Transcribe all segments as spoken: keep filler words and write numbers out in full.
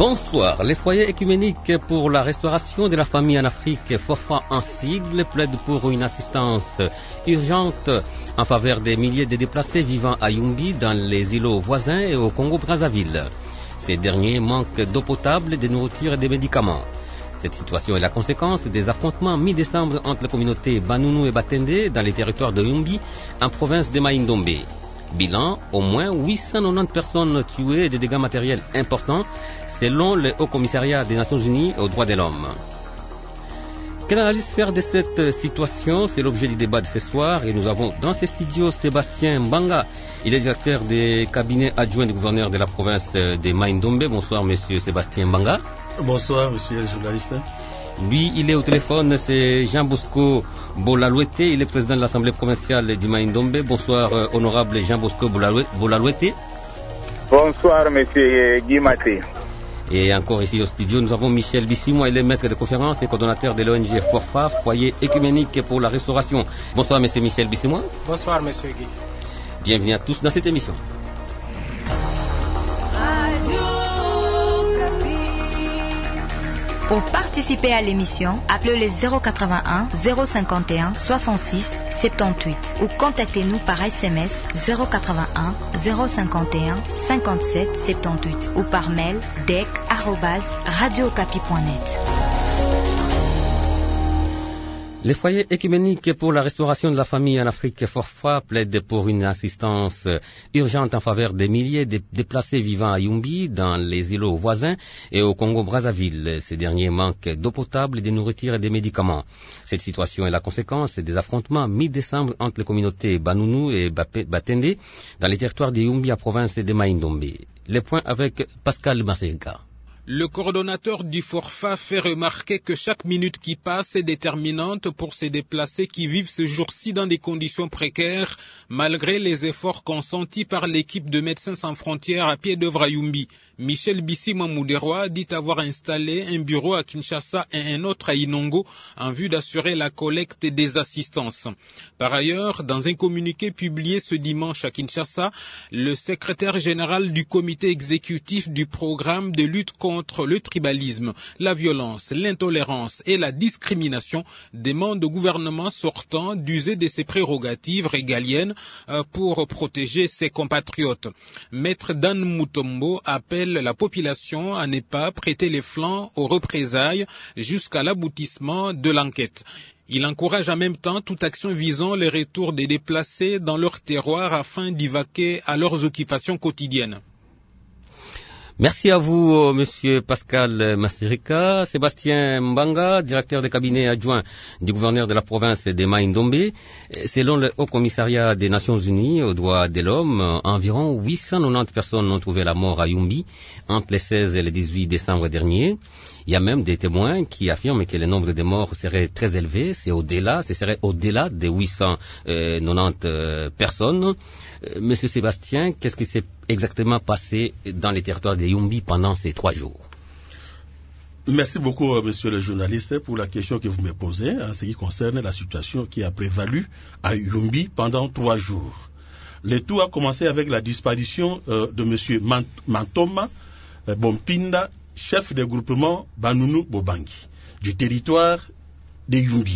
Bonsoir. Les foyers écuméniques pour la restauration de la famille en Afrique, FOFA en sigle, plaident pour une assistance urgente en faveur des milliers de déplacés vivant à Yumbi, dans les îlots voisins et au Congo-Brazzaville. Ces derniers manquent d'eau potable, de nourriture et de médicaments. Cette situation est la conséquence des affrontements mi-décembre entre les communautés Banounou et Batende dans les territoires de Yumbi, en province de Maïndombe. Bilan, au moins huit cent quatre-vingt-dix personnes tuées et des dégâts matériels importants, selon le Haut Commissariat des Nations Unies aux droits de l'homme. Quelle analyse faire de cette situation? C'est l'objet du débat de ce soir et nous avons dans ces studios Sébastien Mbanga. Il est directeur des cabinets adjoints du gouverneur de la province de Maïndombe. Bonsoir monsieur Sébastien Mbanga. Bonsoir monsieur le journaliste. Lui, il est au téléphone, c'est Jean Bosco Bolalouete, il est président de l'Assemblée provinciale du Maïndombe. Bonsoir, euh, honorable Jean Bosco Bolalouete. Bonsoir, monsieur Guy Maté. Et encore ici au studio, nous avons Michel Bissimou, il est maître de conférence et coordonnateur de l'O N G FOFA, Foyer écuménique pour la restauration. Bonsoir, monsieur Michel Bissimou. Bonsoir, monsieur Guy. Bienvenue à tous dans cette émission. Pour participer à l'émission, appelez le zéro quatre-vingt-un zéro cinquante et un soixante-six soixante-dix-huit ou contactez-nous par S M S zéro quatre-vingt-un zéro cinquante et un cinquante-sept soixante-dix-huit ou par mail d e c arobase radio okapi point net. Les foyers écuméniques pour la restauration de la famille en Afrique, FOFA, plaident pour une assistance urgente en faveur des milliers de déplacés vivant à Yumbi, dans les îlots voisins et au Congo-Brazzaville. Ces derniers manquent d'eau potable, de nourriture et de médicaments. Cette situation est la conséquence des affrontements mi-décembre entre les communautés Banounou et Batende dans les territoires de Yumbi, à province de Maïndombe. Les points avec Pascal Masséga. Le coordonnateur du FOFA fait remarquer que chaque minute qui passe est déterminante pour ces déplacés qui vivent ce jour-ci dans des conditions précaires, malgré les efforts consentis par l'équipe de Médecins sans frontières à pied d'œuvre à Yumbi. Michel Bissimou Mouderoa dit avoir installé un bureau à Kinshasa et un autre à Inongo en vue d'assurer la collecte des assistances. Par ailleurs, dans un communiqué publié ce dimanche à Kinshasa, le secrétaire général du comité exécutif du programme de lutte contre le tribalisme, la violence, l'intolérance et la discrimination demande au gouvernement sortant d'user de ses prérogatives régaliennes pour protéger ses compatriotes. Maître Dan Mutombo appelle la population à ne pas prêter les flancs aux représailles jusqu'à l'aboutissement de l'enquête. Il encourage en même temps toute action visant le retour des déplacés dans leur terroir afin d'y vaquer à leurs occupations quotidiennes. Merci à vous, monsieur Pascal Masserika. Sébastien Mbanga, directeur de cabinet adjoint du gouverneur de la province de Maïndombe. Selon le Haut Commissariat des Nations Unies aux droits de l'homme, environ huit cent quatre-vingt-dix personnes ont trouvé la mort à Yumbi entre le seize et le dix-huit décembre dernier. Il y a même des témoins qui affirment que le nombre de morts serait très élevé, c'est au-delà, ce serait au-delà de huit cent quatre-vingt-dix personnes. Monsieur Sébastien, qu'est-ce qui s'est exactement passé dans les territoires de Yumbi pendant ces trois jours? Merci beaucoup, monsieur le journaliste, pour la question que vous me posez en ce qui concerne la situation qui a prévalu à Yumbi pendant trois jours. Le tout a commencé avec la disparition euh, de monsieur Mantoma euh, Bompinda, chef de groupement Banounou Bobangi, du territoire de Yumbi.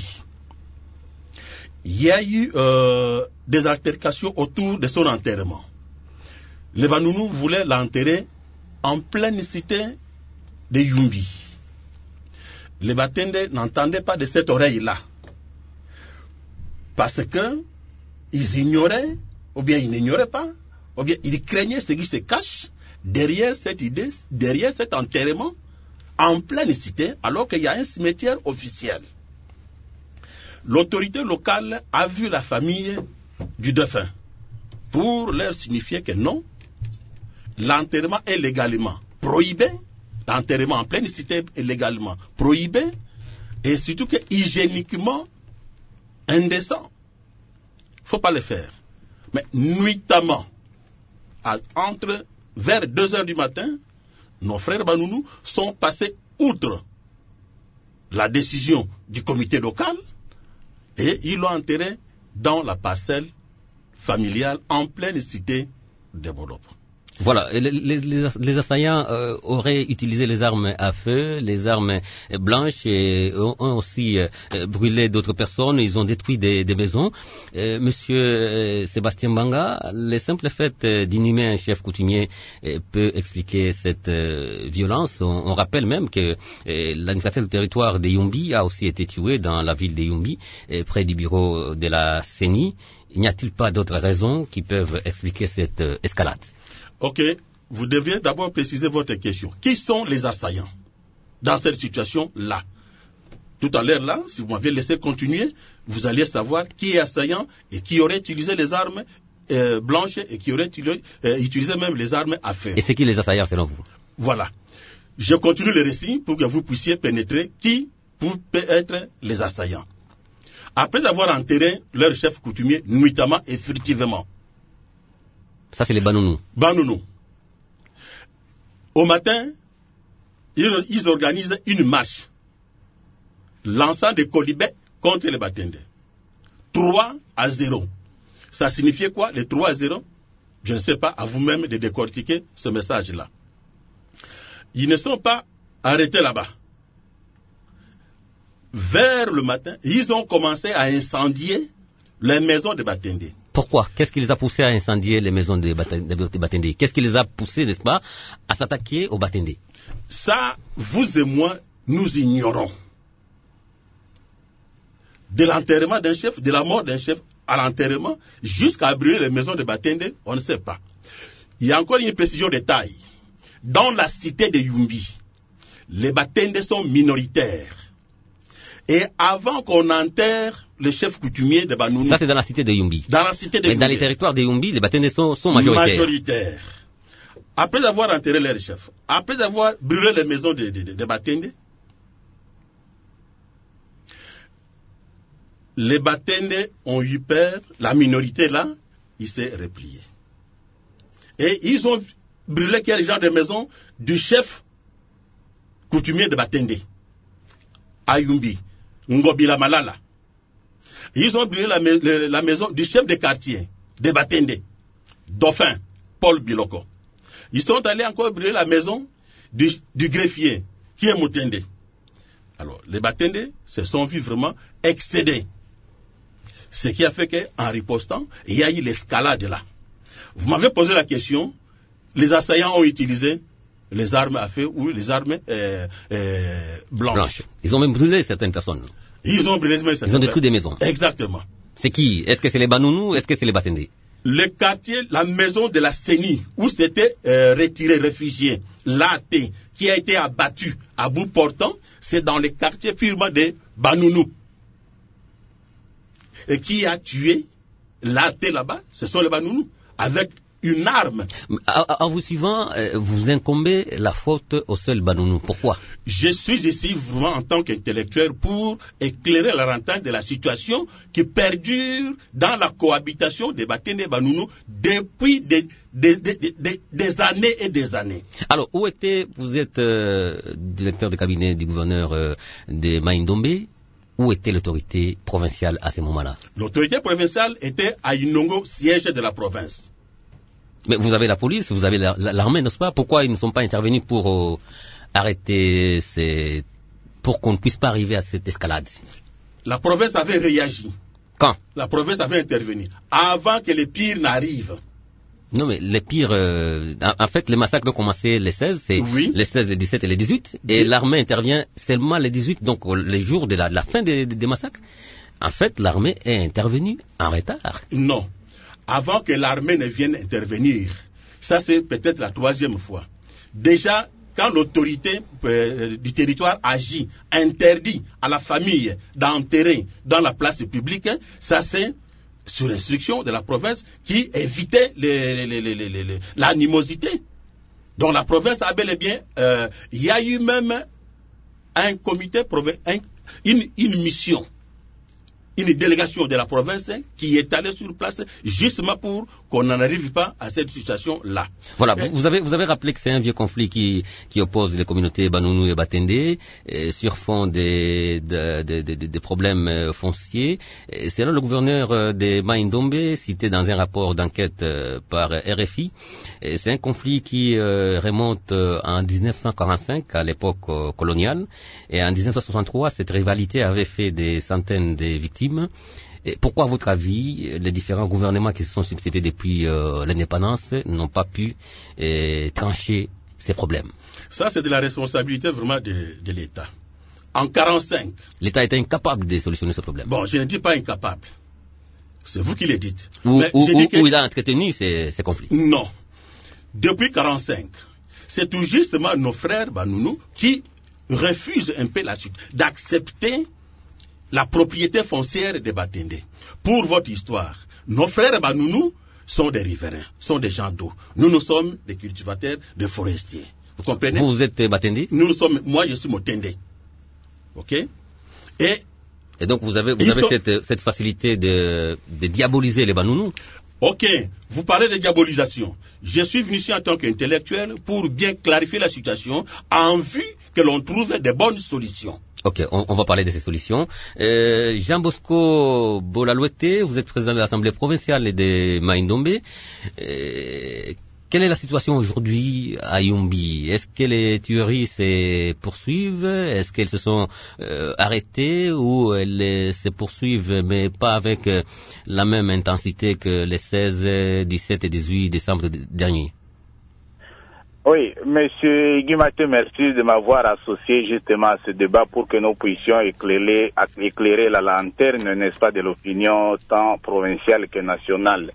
Il y a eu euh, des altercations autour de son enterrement. Les Banounou voulaient l'enterrer en pleine cité de Yumbi. Les Batende n'entendaient pas de cette oreille-là, parce que ils ignoraient, ou bien ils n'ignoraient pas, ou bien ils craignaient ce qui se cache derrière cette idée, derrière cet enterrement, en pleine cité, alors qu'il y a un cimetière officiel. L'autorité locale a vu la famille du défunt pour leur signifier que non, l'enterrement est légalement prohibé, l'enterrement en pleine cité est légalement prohibé, et surtout que hygiéniquement indécent. Il ne faut pas le faire. Mais nuitamment, à, entre vers deux heures du matin, nos frères Banounou sont passés outre la décision du comité local et ils l'ont enterré dans la parcelle familiale en pleine cité de Bolop. Voilà, les, les, les assaillants euh, auraient utilisé les armes à feu, les armes blanches, et ont, ont aussi euh, brûlé d'autres personnes, ils ont détruit des, des maisons. Euh, monsieur euh, Sébastien Mbanga, le simple fait euh, d'inhumer un chef coutumier euh, peut expliquer cette euh, violence. On, on rappelle même que euh, l'administrateur du territoire de Yumbi a aussi été tué dans la ville de Yumbi, euh, près du bureau de la C E N I. N'y a-t-il pas d'autres raisons qui peuvent expliquer cette euh, escalade? Ok, vous devriez d'abord préciser votre question. Qui sont les assaillants dans cette situation-là? Tout à l'heure, là, si vous m'aviez laissé continuer, vous alliez savoir qui est assaillant et qui aurait utilisé les armes euh, blanches et qui aurait utilisé, euh, utilisé même les armes à feu. Et c'est qui les assaillants selon vous? Voilà. Je continue le récit pour que vous puissiez pénétrer qui peut être les assaillants. Après avoir enterré leur chef coutumier nuitamment et furtivement. Ça, c'est les Banounous. Banounous. Au matin, ils, ils organisent une marche, lançant des colibets contre les Batendés. trois à zéro. Ça signifiait quoi, les trois à zéro? Je ne sais pas, à vous-même de décortiquer ce message-là. Ils ne sont pas arrêtés là-bas. Vers le matin, ils ont commencé à incendier les maisons de Batendés. Pourquoi? Qu'est-ce qui les a poussés à incendier les maisons de Batendé? Qu'est-ce qui les a poussés, n'est-ce pas, à s'attaquer aux Batendé? Ça, vous et moi, nous ignorons. De l'enterrement d'un chef, de la mort d'un chef à l'enterrement, jusqu'à brûler les maisons de Batendé, on ne sait pas. Il y a encore une précision de taille. Dans la cité de Yumbi, les Batendé sont minoritaires. Et avant qu'on enterre le chef coutumier de Banounous... Ça, c'est dans la cité de Yumbi. Dans la cité de Mais Yumbi. dans les territoires de Yumbi, les Batendé sont, sont majoritaires. Majoritaires. Après avoir enterré leur chef, après avoir brûlé les maisons de, de, de, de Batendé, les Batendé ont eu peur, la minorité là, il s'est replié. Et ils ont brûlé quel genre de maison? Du chef coutumier de Batendé, à Yumbi. Ngobila Malala. Ils ont brûlé la, la, la maison du chef de quartier de Batendé, Dauphin, Paul Biloko. Ils sont allés encore brûler la maison du, du greffier, qui est Moutende. Alors, les Batendé se sont vus vraiment excédés. Ce qui a fait qu'en ripostant, il y a eu l'escalade là. Vous m'avez posé la question, les assaillants ont utilisé les armes à feu ou les armes euh, euh, blanches. Blanche. Ils ont même brûlé certaines personnes. Ils ont brûlé certaines Ils ont détruit des maisons. Exactement. C'est qui? Est-ce que c'est les Banounous? Est-ce que c'est les Batendé? Le quartier, la maison de la C E N I, où s'étaient euh, retirés réfugiés, l'A T, qui a été abattu à bout portant, c'est dans le quartier purement des Banounous. Et qui a tué l'A T là-bas, ce sont les Banounous, avec une arme. En vous suivant, vous incombez la faute au seul Banounou. Pourquoi? Je suis ici vraiment en tant qu'intellectuel pour éclairer la rentable de la situation qui perdure dans la cohabitation des Batendé et Banounou depuis des, des, des, des, des années et des années. Alors, où était, vous êtes euh, directeur de cabinet du gouverneur euh, de Maïndombe. Où était l'autorité provinciale à ce moment-là? L'autorité provinciale était à Inongo, siège de la province. Mais vous avez la police, vous avez l'armée, n'est-ce pas? Pourquoi ils ne sont pas intervenus pour euh, arrêter ces... pour qu'on ne puisse pas arriver à cette escalade? La province avait réagi. Quand? La province avait intervenu. Avant que les pires n'arrivent. Non, mais les pires... Euh, en, en fait, les massacres ont commencé les seize, c'est oui. les seize, les dix-sept et les dix-huit. Et oui. L'armée intervient seulement les dix-huit, donc les jours de la, de la fin des, des massacres. En fait, l'armée est intervenue en retard. Non. Avant que l'armée ne vienne intervenir, ça c'est peut-être la troisième fois. Déjà, quand l'autorité euh, du territoire agit, interdit à la famille d'enterrer dans la place publique, ça c'est sur instruction de la province qui évitait les, les, les, les, les, l'animosité. Donc la province a bel et bien, euh, il y a eu même un comité, un, une, une mission une délégation de la province qui est allée sur place justement pour qu'on n'en arrive pas à cette situation-là. Voilà, et vous avez vous avez rappelé que c'est un vieux conflit qui qui oppose les communautés Banounou et Batendé et sur fond des des, des, des, des problèmes fonciers. Et selon le gouverneur des Mai-Ndombe, cité dans un rapport d'enquête par R F I, c'est un conflit qui remonte en dix-neuf cent quarante-cinq, à l'époque coloniale, et en dix-neuf cent soixante-trois, cette rivalité avait fait des centaines de victimes. Et pourquoi, à votre avis, les différents gouvernements qui se sont succédés depuis euh, l'indépendance n'ont pas pu euh, trancher ces problèmes? Ça, c'est de la responsabilité vraiment de, de l'État. En quarante-cinq... L'État était incapable de solutionner ce problème. Bon, je ne dis pas incapable. C'est vous qui le dites. Ou, Mais ou, je dis ou, que... où il a entretenu ces, ces conflits? Non. Depuis quarante-cinq, c'est tout justement nos frères Banounou qui refusent un peu la suite, d'accepter la propriété foncière des Batendé. Pour votre histoire, nos frères Banounou sont des riverains, sont des gens d'eau. Nous, nous sommes des cultivateurs, des forestiers. Vous comprenez? Vous, vous êtes Batendé? Nous, nous sommes, moi, je suis Motendé. OK? Et, et donc, vous avez, vous avez sont... cette, cette facilité de, de diaboliser les Banounou? Ok, vous parlez de diabolisation. Je suis venu ici en tant qu'intellectuel pour bien clarifier la situation en vue que l'on trouve des bonnes solutions. Ok, on, on va parler de ces solutions. Euh, Jean Bosco Bolalouete, vous êtes président de l'Assemblée provinciale de Mai-Ndombe. Euh, quelle est la situation aujourd'hui à Yumbi? Est-ce que les tueries se poursuivent? Est-ce qu'elles se sont euh, arrêtées ou elles se poursuivent mais pas avec euh, la même intensité que les seize, dix-sept et dix-huit décembre dernier? Oui, Monsieur Guimaté, merci de m'avoir associé justement à ce débat pour que nous puissions éclairer, éclairer la lanterne, n'est-ce pas, de l'opinion tant provinciale que nationale.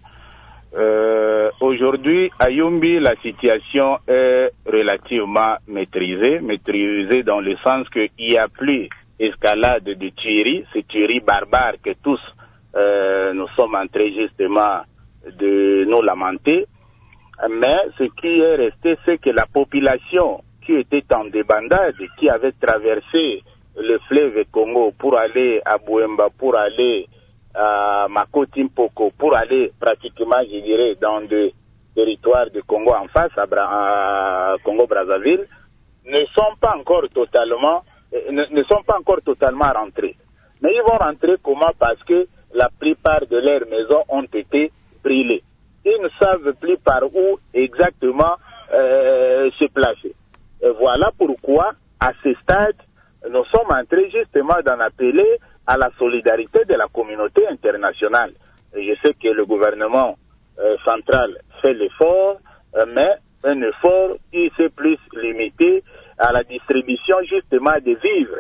Euh, aujourd'hui, à Yumbi, la situation est relativement maîtrisée, maîtrisée dans le sens qu'il n'y a plus escalade de tueries, ces tueries barbares que tous euh, nous sommes en train justement de nous lamenter. Mais ce qui est resté, c'est que la population qui était en débandade, qui avait traversé le fleuve Congo pour aller à Bouemba, pour aller à Makoti-Mpoko, pour aller pratiquement, je dirais, dans des territoires de Congo en face, à, Bra à Congo-Brazzaville, ne sont pas encore totalement, ne, ne sont pas encore totalement rentrés. Mais ils vont rentrer comment? Parce que la plupart de leurs maisons ont été brûlées. Ils ne savent plus par où exactement euh, se placer. Et voilà pourquoi, à ce stade, nous sommes entrés justement d'en appeler à la solidarité de la communauté internationale. Et je sais que le gouvernement euh, central fait l'effort, euh, mais un effort qui s'est plus limité à la distribution justement des vivres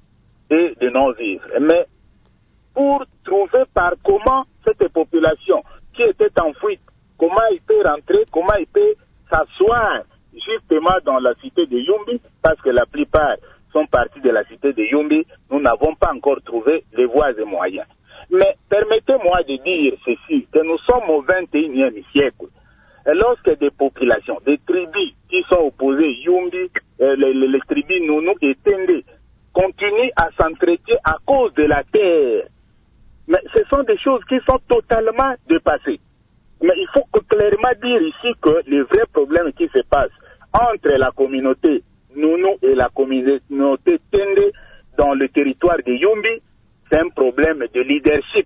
et de non-vivres. Mais pour trouver par comment cette population qui était en fuite, comment il peut rentrer, comment il peut s'asseoir justement dans la cité de Yumbi, parce que la plupart sont partis de la cité de Yumbi, nous n'avons pas encore trouvé les voies et moyens. Mais permettez-moi de dire ceci, que nous sommes au vingt et unième siècle. Et lorsque des populations, des tribus qui sont opposées, Yumbi, euh, les, les, les tribus Nounou et Tende, continuent à s'entretenir à cause de la terre. Mais ce sont des choses qui sont totalement dépassées. Mais il faut que clairement dire ici que les vrais problèmes qui se passent entre la communauté Nounou et la communauté Tende dans le territoire de Yumbi, c'est un problème de leadership.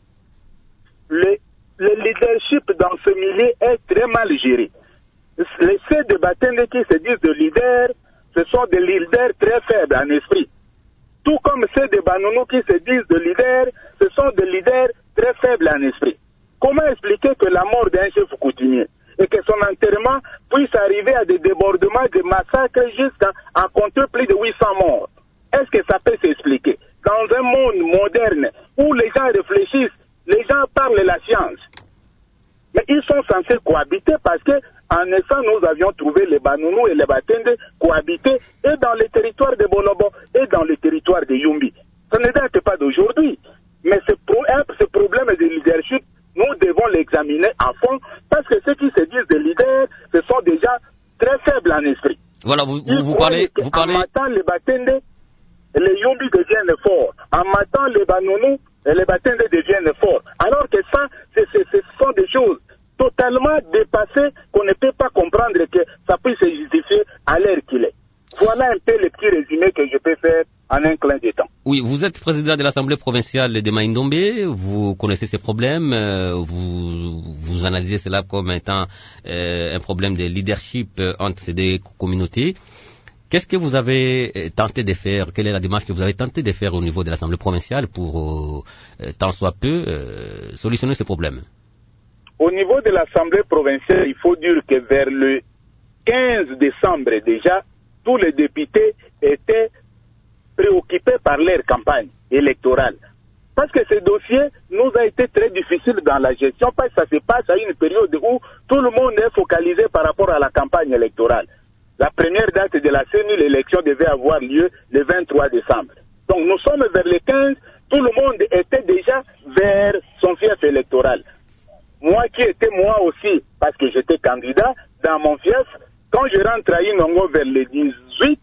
Le, le leadership dans ce milieu est très mal géré. Les ceux de Batende qui se disent de leaders, ce sont des leaders très faibles en esprit. Tout comme ceux de Banounou qui se disent de leaders, ce sont des leaders très faibles en esprit. Comment expliquer que la mort d'un chef coutumier et que son enterrement puisse arriver à des débordements, des massacres jusqu'à en compter plus de huit cents morts? Est-ce que ça peut s'expliquer? Dans un monde moderne où les gens réfléchissent, les gens parlent de la science. Mais ils sont censés cohabiter parce que en naissant, nous avions trouvé les Banounou et les Batende cohabiter et dans les territoires de Bolobo et dans les territoires de Yumbi. Ce ne date pas d'aujourd'hui. Mais ce, pro ce problème de leadership, nous devons l'examiner à fond parce que ceux qui se disent des leaders, ce sont déjà très faibles en esprit. Voilà, vous, vous, vous parlez... Vous parlez... En matant les Batende, les Yumbi deviennent forts. En matant les Banounou, les Batende deviennent tellement dépassé qu'on ne peut pas comprendre que ça puisse se justifier à l'heure qu'il est. Voilà un peu le petit résumé que je peux faire en un clin de temps. Oui, vous êtes président de l'Assemblée provinciale de Mai-Ndombe, vous connaissez ces problèmes, vous, vous analysez cela comme étant euh, un problème de leadership entre ces deux communautés. Qu'est-ce que vous avez tenté de faire? Quelle est la démarche que vous avez tenté de faire au niveau de l'Assemblée provinciale pour, euh, tant soit peu, euh, solutionner ce problème? Au niveau de l'Assemblée provinciale, il faut dire que vers le quinze décembre déjà, tous les députés étaient préoccupés par leur campagne électorale. Parce que ce dossier nous a été très difficile dans la gestion, parce que ça se passe à une période où tout le monde est focalisé par rapport à la campagne électorale. La première date de la C E N I, l'élection devait avoir lieu le vingt-trois décembre. Donc nous sommes vers le quinze, tout le monde était déjà vers son fief électoral. Moi qui étais moi aussi, parce que j'étais candidat dans mon fief, quand je rentre à Inongo vers le dix-huit,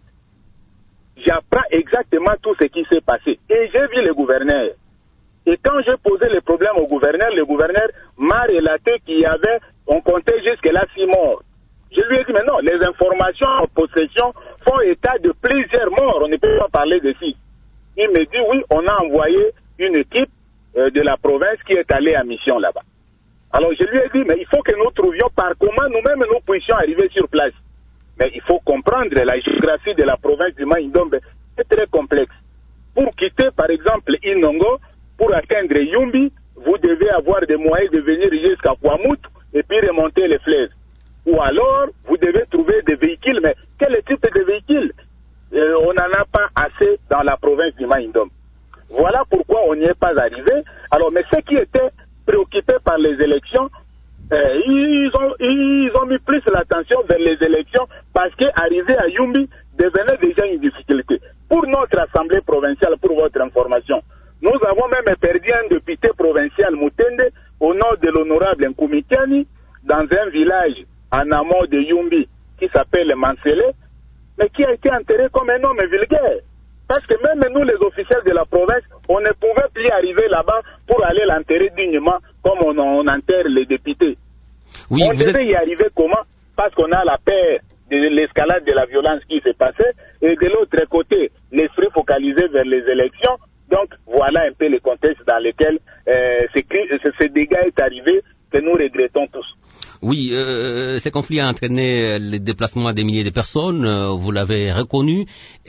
j'apprends exactement tout ce qui s'est passé. Et j'ai vu le gouverneur. Et quand j'ai posé le problème au gouverneur, le gouverneur m'a relaté qu'il y avait, on comptait jusque-là six morts. Je lui ai dit, mais non, les informations en possession font état de plusieurs morts, on ne peut pas parler de six. Il me dit, oui, on a envoyé une équipe euh, de la province qui est allée en mission là-bas. Alors je lui ai dit, mais il faut que nous trouvions par comment nous-mêmes nous puissions arriver sur place. Mais il faut comprendre la géographie de la province du Mai-Ndombe, c'est très complexe. Pour quitter par exemple Inongo, pour atteindre Yumbi, vous devez avoir des moyens de venir jusqu'à Kwamut et puis remonter les fleuves. Ou alors, vous devez trouver des véhicules, mais quel type de véhicules? euh, On n'en a pas assez dans la province du Mai-Ndombe. Voilà pourquoi on n'y est pas arrivé. Alors, mais ceux qui étaient préoccupés par les élections, euh, ils, ont, ils ont mis plus l'attention vers les élections parce qu'arriver à Yumbi devenait déjà une difficulté. Pour notre assemblée provinciale, pour votre information, nous avons même perdu un député provincial Mutende au nom de l'honorable Nkoumitiani dans un village en amont de Yumbi qui s'appelle Mansele, mais qui a été enterré comme un homme vulgaire. Parce que même nous, les officiels de la province, on ne pouvait plus arriver là-bas pour aller l'enterrer dignement comme on, on enterre les députés. Oui, on devait êtes... y arriver comment? Parce qu'on a la peur de l'escalade de la violence qui s'est passée et de l'autre côté, l'esprit focalisé vers les élections. Donc, voilà un peu le contexte dans lequel euh, ce, ce dégât est arrivé que nous regrettons tous. Oui, euh, ce conflit a entraîné le déplacement des milliers de personnes, euh, vous l'avez reconnu,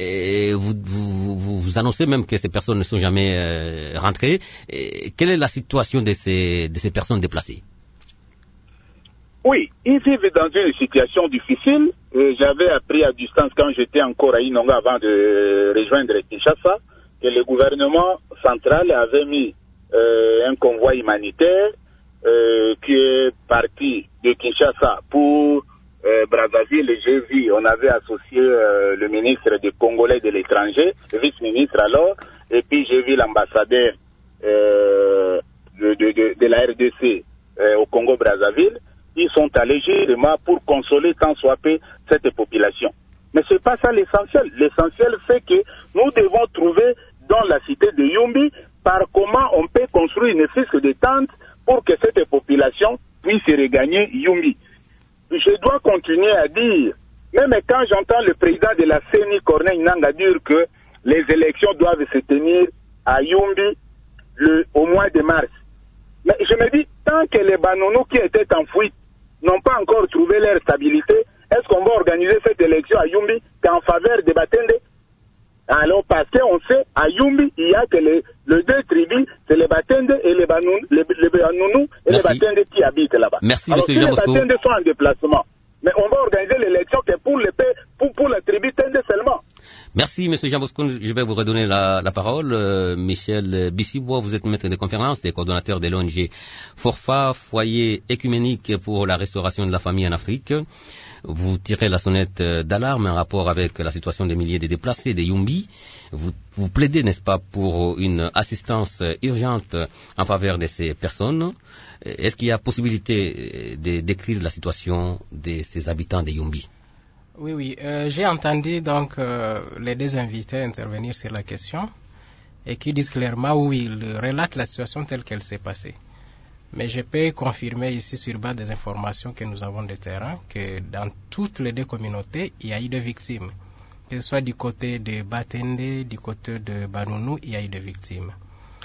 et vous, vous, vous, vous annoncez même que ces personnes ne sont jamais euh, rentrées. Et quelle est la situation de ces, de ces personnes déplacées? Oui, ils vivent dans une situation difficile. Euh, j'avais appris à distance quand j'étais encore à Inonga avant de rejoindre Kinshasa que le gouvernement central avait mis euh, un convoi humanitaire Euh, qui est parti de Kinshasa pour euh, Brazzaville. J'ai vu, on avait associé euh, le ministre des Congolais de l'étranger, le vice-ministre alors, et puis j'ai vu l'ambassadeur euh, de, de, de, de la R D C euh, au Congo-Brazzaville. Ils sont allés justement pour consoler tant soit peu cette population. Mais c'est pas ça l'essentiel. L'essentiel, c'est que nous devons trouver dans la cité de Yumbi par comment on peut construire une fisque de tentes pour que cette population puisse regagner Yumbi. Je dois continuer à dire, même quand j'entends le président de la C E N I, Corneille Nangaa, dire que les élections doivent se tenir à Yumbi le, au mois de mars. Mais je me dis, tant que les Banounous qui étaient en fuite n'ont pas encore trouvé leur stabilité, est-ce qu'on va organiser cette élection à Yumbi qu'en faveur des Batende? Alors, parce qu'on sait, à Yumbi, il y a que les, les deux tribus, c'est les Batende et les Banounous, les, les Banounous et Merci. les Batende qui habitent là-bas. Merci, Alors, si les Batende sont en déplacement, mais on va organiser l'élection que pour, les, pour, pour la tribu Tende seulement. Merci, M. Jean Bosco. Je vais vous redonner la, la parole. Euh, Michel Bissibois, vous êtes maître de conférence et coordonnateur de l'O N G Forfa, foyer écuménique pour la restauration de la famille en Afrique. Vous tirez la sonnette d'alarme en rapport avec la situation des milliers de déplacés de Yumbi. Vous, vous plaidez, n'est-ce pas, pour une assistance urgente en faveur de ces personnes. Est-ce qu'il y a possibilité de décrire la situation de ces habitants de Yumbi? Oui, oui. Euh, j'ai entendu donc euh, les deux invités intervenir sur la question et qui disent clairement où ils relatent la situation telle qu'elle s'est passée. Mais je peux confirmer ici sur base des informations que nous avons de terrain que dans toutes les deux communautés, il y a eu des victimes. Que ce soit du côté de Batende, du côté de Banounou, il y a eu des victimes.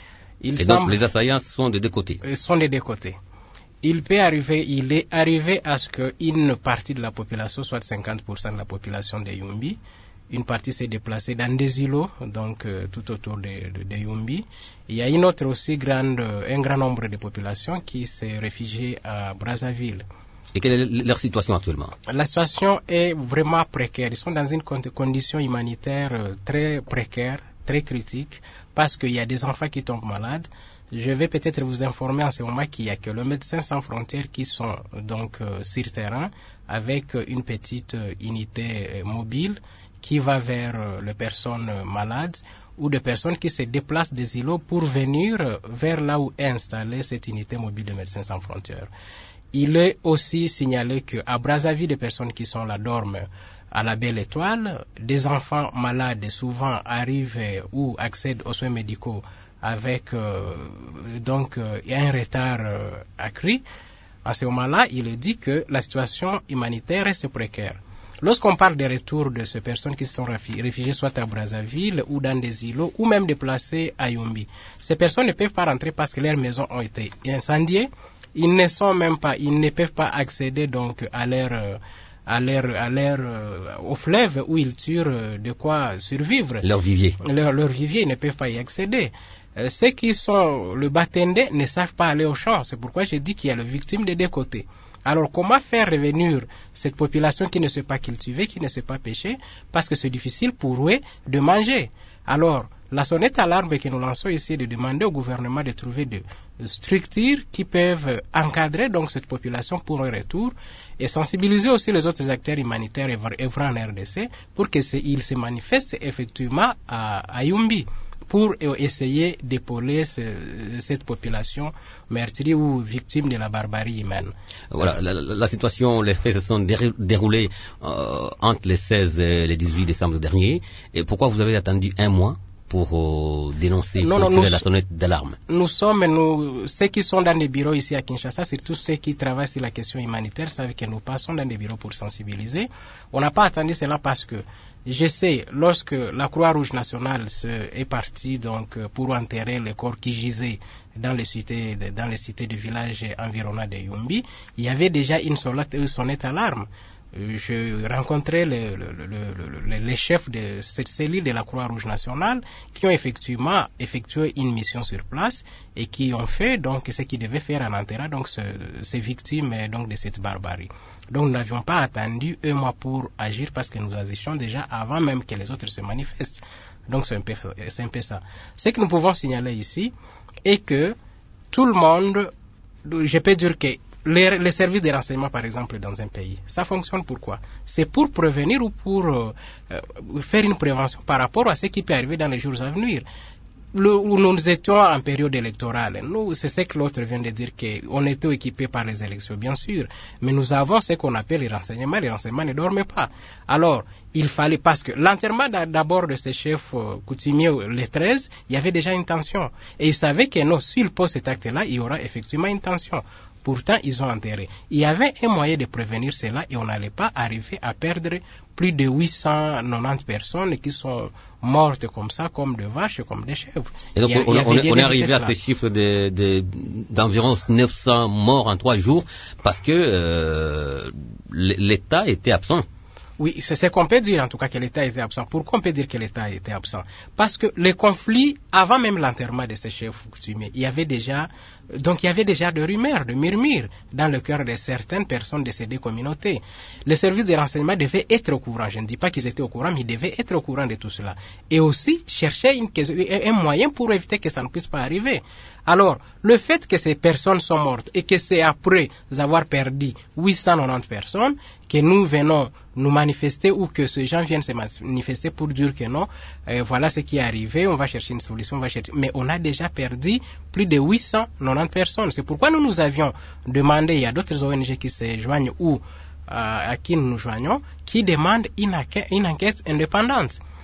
Il Et semble, donc les assaillants sont des deux côtés. sont des deux côtés. Il peut arriver, il est arrivé à ce qu'une partie de la population, soit cinquante pour cent de la population de Yumbi, une partie s'est déplacée dans des îlots, donc euh, tout autour de, de, de Yumbi. Il y a une autre aussi grande, un grand nombre de populations qui s'est réfugiée à Brazzaville. Et quelle est leur situation actuellement? La situation est vraiment précaire. Ils sont dans une condition humanitaire très précaire, très critique, parce qu'il y a des enfants qui tombent malades. Je vais peut-être vous informer en ce moment qu'il y a que le Médecins sans frontières qui sont donc euh, sur terrain avec une petite euh, unité euh, mobile qui va vers euh, les personnes euh, malades ou des personnes qui se déplacent des îlots pour venir euh, vers là où est installée cette unité mobile de Médecins sans frontières. Il est aussi signalé qu'à Brazzaville, des personnes qui sont là dorment à la Belle Étoile. Des enfants malades souvent arrivent euh, ou accèdent aux soins médicaux avec euh, donc euh, un retard euh, accru. À ce moment-là, il est dit que la situation humanitaire reste précaire. Lorsqu'on parle des retours de ces personnes qui sont réfugiées soit à Brazzaville ou dans des îlots ou même déplacées à Yumbi, ces personnes ne peuvent pas rentrer parce que leurs maisons ont été incendiées. Ils ne sont même pas, ils ne peuvent pas accéder donc à leur euh, à leur, à leur, euh, au fleuve où ils tirent euh, de quoi survivre. Leur vivier. Leur, leur vivier, ils ne peuvent pas y accéder. Euh, ceux qui sont le Batende ne savent pas aller au champ. C'est pourquoi je dis qu'il y a les victimes des deux côtés. Alors, comment faire revenir cette population qui ne sait pas cultiver, qui ne sait pas pêcher, parce que c'est difficile pour eux de manger. Alors, la sonnette alarme que nous lançons ici est de demander au gouvernement de trouver des structures qui peuvent encadrer donc cette population pour un retour et sensibiliser aussi les autres acteurs humanitaires œuvrant en R D C pour qu'ils se manifestent effectivement à, à Yumbi pour essayer d'épauler ce, cette population meurtrie ou victime de la barbarie humaine. Voilà, la, la situation, les faits se sont déroulés euh, entre les seize et les dix-huit décembre dernier. Et pourquoi vous avez attendu un mois pour euh, dénoncer, non, pour non, tirer nous, la sonnette d'alarme? Nous sommes, nous, ceux qui sont dans les bureaux ici à Kinshasa, c'est tous ceux qui travaillent sur la question humanitaire, savent que nous passons dans des bureaux pour sensibiliser. On n'a pas attendu cela parce que je sais, lorsque la Croix-Rouge nationale se, est partie donc pour enterrer les corps qui gisaient dans les cités, dans les cités de villages environnants de Yumbi, il y avait déjà une sonnette alarme. Je rencontrais le, le, le, le, les chefs de cette cellule de la Croix-Rouge nationale qui ont effectivement effectué une mission sur place et qui ont fait donc ce qu'ils devaient faire en enterrant donc ce, ces victimes donc de cette barbarie. Donc nous n'avions pas attendu un mois pour agir parce que nous agissions déjà avant même que les autres se manifestent. Donc c'est un peu, c'est un peu ça. Ce que nous pouvons signaler ici est que tout le monde, je peux dire que Les, les services de renseignement, par exemple, dans un pays, ça fonctionne pourquoi? C'est pour prévenir ou pour euh, euh, faire une prévention par rapport à ce qui peut arriver dans les jours à venir. Le, où nous étions en période électorale, nous, c'est ce que l'autre vient de dire, qu'on était équipés par les élections, bien sûr, mais nous avons ce qu'on appelle les renseignements, les renseignements ne dorment pas. Alors, il fallait, parce que l'enterrement d'abord de ces chefs euh, coutumiers, les treize, il y avait déjà une tension. Et ils savaient que non, s'ils posent cet acte-là, il y aura effectivement une tension. Pourtant, ils ont enterré. Il y avait un moyen de prévenir cela et on n'allait pas arriver à perdre plus de huit cent quatre-vingt-dix personnes qui sont mortes comme ça, comme des vaches, comme des chèvres. Et donc, a, on, on, on est arrivé à cela. ces chiffres de, de, d'environ neuf cents morts en trois jours parce que euh, l'État était absent. Oui, c'est ce qu'on peut dire en tout cas que l'État était absent. Pourquoi on peut dire que l'État était absent? Parce que les conflits, avant même l'enterrement de ces chefs coutumiers, il y avait déjà, donc il y avait déjà de rumeurs, de murmures dans le cœur de certaines personnes de ces deux communautés. Les services de renseignement devaient être au courant. Je ne dis pas qu'ils étaient au courant, mais ils devaient être au courant de tout cela. Et aussi chercher une, un moyen pour éviter que ça ne puisse pas arriver. Alors, le fait que ces personnes sont mortes et que c'est après avoir perdu huit cent quatre-vingt-dix personnes que nous venons nous manifester ou que ces gens viennent se manifester pour dire que non, euh, voilà ce qui est arrivé, on va chercher une solution, on va chercher. Mais on a déjà perdu plus de huit cent quatre-vingt-dix personnes. C'est pourquoi nous nous avions demandé, il y a d'autres O N G qui se joignent ou euh, à qui nous nous joignons, qui demandent une, enquête, une enquête indépendante.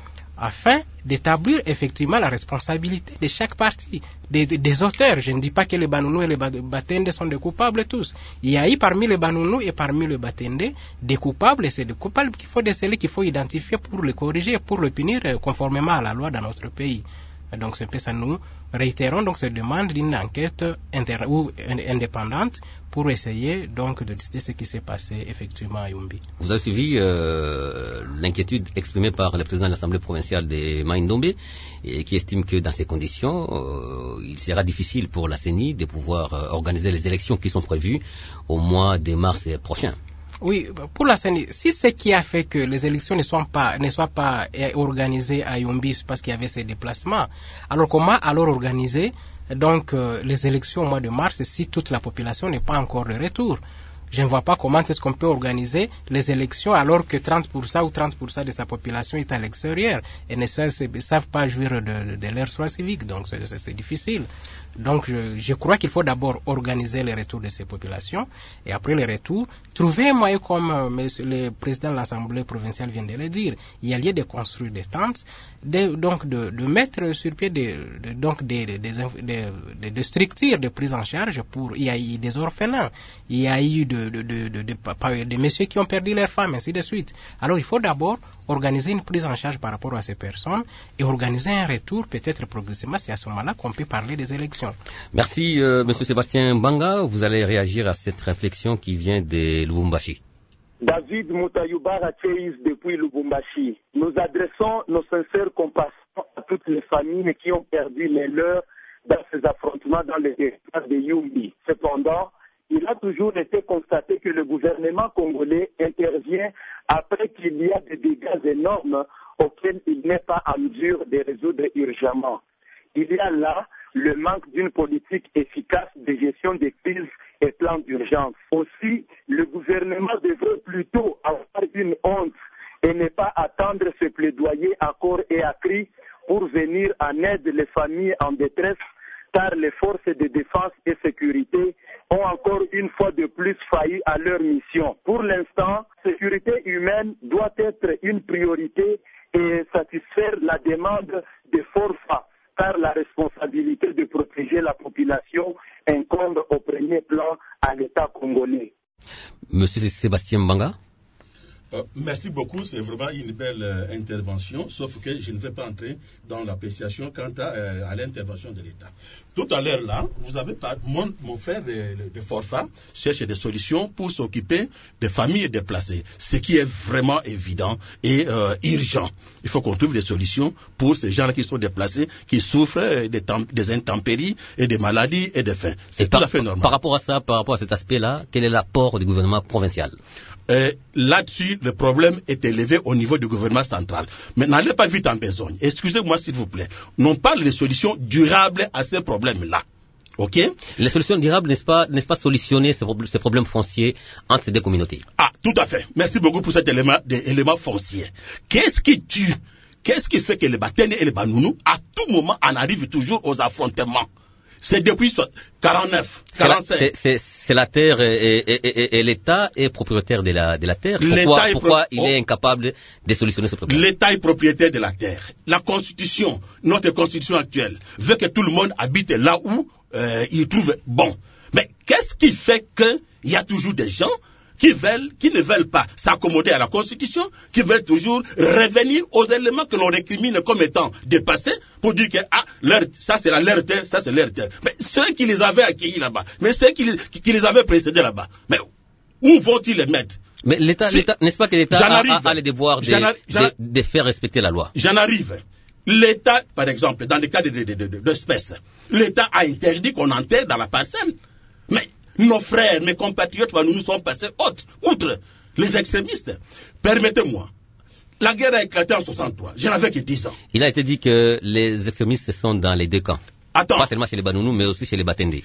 afin d'établir effectivement la responsabilité de chaque partie, des, des auteurs. Je ne dis pas que les Banounous et les Batende sont des coupables tous. Il y a eu parmi les Banounous et parmi les Batende des coupables, et c'est des coupables qu'il faut déceler, qu'il faut identifier pour les corriger, pour le punir conformément à la loi dans notre pays. Donc c'est ça, nous réitérons donc cette demande d'une enquête inter- ou indépendante pour essayer donc de décider ce qui s'est passé effectivement à Yumbi. Vous avez suivi euh, l'inquiétude exprimée par le président de l'Assemblée provinciale de Mai-Ndombe, et qui estime que dans ces conditions, euh, il sera difficile pour la C E N I de pouvoir euh, organiser les élections qui sont prévues au mois de mars prochain. Oui, pour la C E N I, si ce qui a fait que les élections ne soient pas, ne soient pas organisées à Yumbi parce qu'il y avait ces déplacements, alors comment alors organiser donc euh, les élections au mois de mars si toute la population n'est pas encore de retour? Je ne vois pas comment est-ce qu'on peut organiser les élections alors que trente pour cent ou trente pour cent de sa population est à l'extérieur et ne savent pas jouir de, de leur choix civique. Donc c'est, c'est, c'est difficile. Donc je, je crois qu'il faut d'abord organiser le retour de ces populations et après le retour, trouver un moyen comme euh, monsieur, le président de l'Assemblée provinciale vient de le dire. Il y a lieu de construire des tentes, de, donc de, de mettre sur pied des, de, donc des, des, des, des, des structures de prise en charge pour, il y a eu des orphelins, il y a eu de De, de, de, de, de, de messieurs qui ont perdu leurs femmes, ainsi de suite. Alors il faut d'abord organiser une prise en charge par rapport à ces personnes et organiser un retour peut-être progressivement. C'est à ce moment-là qu'on peut parler des élections. Merci euh, Monsieur Sébastien Mbanga. Vous allez réagir à cette réflexion qui vient de Lubumbashi. David Moutayouba Racheis depuis Lubumbashi. Nous adressons nos sincères compassions à toutes les familles qui ont perdu les leurs dans ces affrontements dans les territoires de Yumbi. Cependant, il a toujours été constaté que le gouvernement congolais intervient après qu'il y a des dégâts énormes auxquels il n'est pas en mesure de résoudre urgemment. Il y a là le manque d'une politique efficace de gestion des crises et plans d'urgence. Aussi, le gouvernement devrait plutôt avoir une honte et ne pas attendre ce plaidoyer à corps et à cri pour venir en aide les familles en détresse, car les forces de défense et sécurité ont encore une fois de plus failli à leur mission. Pour l'instant, sécurité humaine doit être une priorité et satisfaire la demande des forçats, car la responsabilité de protéger la population incombe au premier plan à l'État congolais. Monsieur Sébastien Mbanga. Euh, merci beaucoup, c'est vraiment une belle euh, intervention, sauf que je ne vais pas entrer dans l'appréciation quant à, euh, à l'intervention de l'État. Tout à l'heure là, vous avez pas, mon, mon frère de, de Forfa cherche des solutions pour s'occuper des familles déplacées, ce qui est vraiment évident et euh, urgent. Il faut qu'on trouve des solutions pour ces gens-là qui sont déplacés, qui souffrent des, tem- des intempéries et des maladies et des faim. C'est et tout par, à fait normal. Par rapport à ça, par rapport à cet aspect-là, quel est l'apport du gouvernement provincial? Euh, là-dessus, le problème est élevé au niveau du gouvernement central. Mais n'allez pas vite en besogne. Excusez-moi s'il vous plaît. On parle de solutions durables à ces problèmes-là. Ok? Les solutions durables, n'est-ce pas, n'est-ce pas solutionner ces, ces problèmes fonciers entre ces deux communautés? Ah, tout à fait. Merci beaucoup pour cet élément, des éléments fonciers. Qu'est-ce qui tue? Qu'est-ce qui fait que les Batene et les Banounous, à tout moment, en arrivent toujours aux affrontements? C'est depuis quarante-neuf, quarante-cinq. C'est, c'est, c'est la terre et, et, et, et l'État est propriétaire de la, de la terre. Pourquoi, pourquoi pro... il est incapable de solutionner ce problème? L'État est propriétaire de la terre. La Constitution, notre Constitution actuelle, veut que tout le monde habite là où euh, il trouve bon. Mais qu'est-ce qui fait qu'il y a toujours des gens qui veulent, qui ne veulent pas s'accommoder à la Constitution, qui veulent toujours revenir aux éléments que l'on récrimine comme étant dépassés, pour dire que ah, leur, ça c'est la leur terre, ça c'est leur terre. Mais ceux qui les avaient accueillis là-bas, mais ceux qui, qui, qui les avaient précédés là-bas, mais où vont-ils les mettre? Mais l'État, si, l'État n'est-ce pas que l'État a, a, a le devoir de, de, de faire respecter la loi? J'en arrive. L'État, par exemple, dans le cas de, de, de, de, d'espèces, l'État a interdit qu'on enterre dans la parcelle. Mais nos frères, mes compatriotes, nous nous sommes passés autre, outre les extrémistes. Permettez-moi, la guerre a éclaté en soixante-trois, je n'avais que dix ans. Il a été dit que les extrémistes sont dans les deux camps. Attends. Pas seulement chez les Banounous, mais aussi chez les Batende.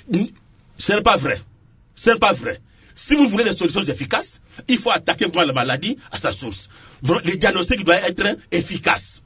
Ce n'est pas vrai. Ce n'est pas vrai. Si vous voulez des solutions efficaces, il faut attaquer vraiment la maladie à sa source. Le diagnostic doit être efficace.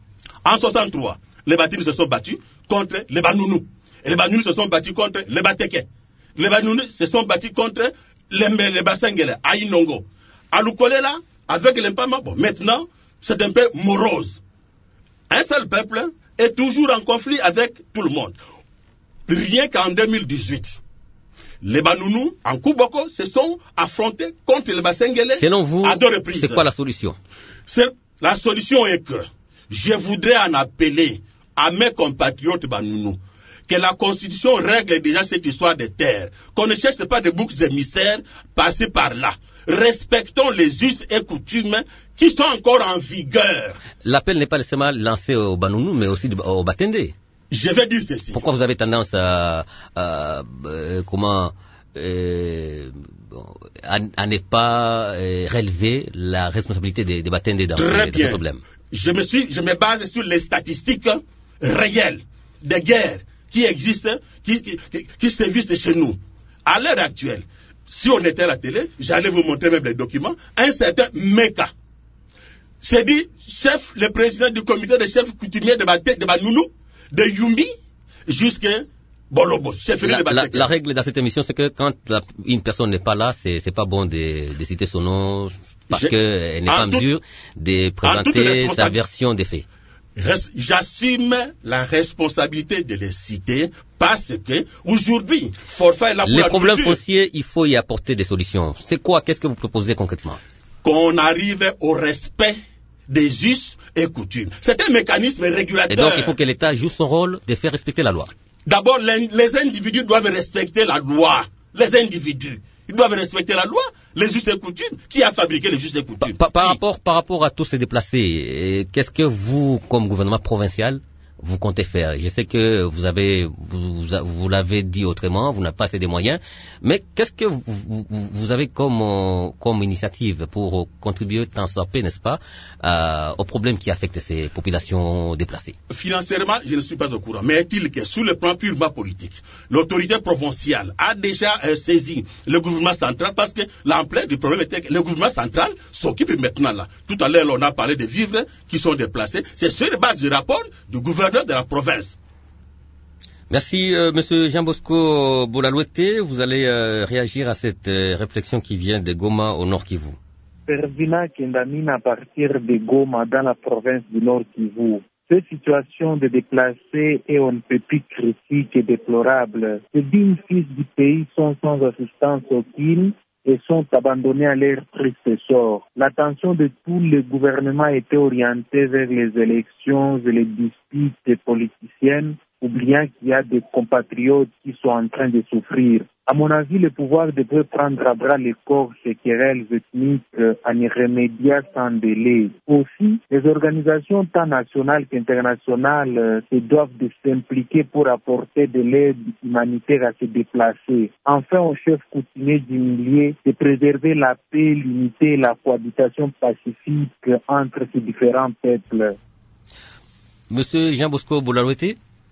En soixante-trois, les Batendés se sont battus contre les Banounous. Et les Banounous se sont battus contre les Bateke. Les Banounous se sont battus contre les, les Basengele, à Inongo. À Lukolela, avec l'Empama, bon, maintenant, c'est un peu morose. Un seul peuple est toujours en conflit avec tout le monde. Rien qu'en deux mille dix-huit, les Banounous, en Kouboko, se sont affrontés contre les Bassengele Selon vous, à deux reprises. C'est quoi la solution? C'est, la solution est que je voudrais en appeler à mes compatriotes Banounous que la Constitution règle déjà cette histoire des terres, qu'on ne cherche pas des boucs émissaires passés par là. Respectons les us et coutumes qui sont encore en vigueur. L'appel n'est pas seulement lancé aux Banounous, mais aussi aux Batendé. Je vais dire ceci. Pourquoi vous avez tendance à, à euh, comment euh, à, à ne pas euh, relever la responsabilité des, des Batendé dans, Très ce, bien. dans ce problème? Je me suis, je me base sur les statistiques réelles des guerres qui existent, qui, qui, qui, qui sévissent chez nous. À l'heure actuelle, si on était à la télé, j'allais vous montrer même les documents, un certain Meka, c'est dit chef, le président du comité des chefs coutumiers de, Baté, de Banounou, de Yumbi, jusqu'à Bolobo, chef la, de Baté. La, la règle dans cette émission, c'est que quand la, une personne n'est pas là, c'est, c'est pas bon de, de citer son nom, parce qu'elle n'est pas en mesure de présenter sa version des faits. J'assume la responsabilité de les citer parce que aujourd'hui, forfait est là pour les la problèmes culture. fonciers, il faut y apporter des solutions. C'est quoi? Qu'est-ce que vous proposez concrètement? Qu'on arrive au respect des us et coutumes. C'est un mécanisme régulateur. Et donc, il faut que l'État joue son rôle de faire respecter la loi. D'abord, les, les individus doivent respecter la loi. Les individus. Ils doivent respecter la loi, les us et coutumes. Qui a fabriqué les us et coutumes? Par, par, rapport, par rapport à tous ces déplacés, qu'est-ce que vous, comme gouvernement provincial, vous comptez faire? Je sais que vous avez, vous, vous l'avez dit autrement, vous n'avez pas assez de moyens, mais qu'est-ce que vous, vous, vous avez comme, comme initiative pour contribuer tant soit peu, n'est-ce pas, euh, aux problèmes qui affectent ces populations déplacées? Financièrement, je ne suis pas au courant, mais est-il que sur le plan purement politique, l'autorité provinciale a déjà euh, saisi le gouvernement central parce que l'ampleur du problème était que le gouvernement central s'occupe maintenant là. Tout à l'heure, on a parlé des vivres qui sont déplacés. C'est sur la base du rapport du gouvernement de la province. Merci, euh, Monsieur Jean Bosco Bolalouete. Vous allez euh, réagir à cette euh, réflexion qui vient de Goma au Nord Kivu. Pervina Kendamine à partir de Goma dans la province du Nord Kivu. Cette situation de déplacés est on ne peut plus critique et déplorable. Ces dignes fils du pays sont sans assistance aucune et sont abandonnés à leur triste sort. L'attention de tous les gouvernements était orientée vers les élections et les disputes politiciennes, oubliant qu'il y a des compatriotes qui sont en train de souffrir. À mon avis, le pouvoir devrait prendre à bras le corps ces querelles ethniques en y remédiant sans délai. Aussi, les organisations tant nationales qu'internationales se doivent de s'impliquer pour apporter de l'aide humanitaire à ces déplacés. Enfin, au chef coutumier du milieu de préserver la paix, l'unité et la cohabitation pacifique entre ces différents peuples. Monsieur Jean Bosco Bolalouete.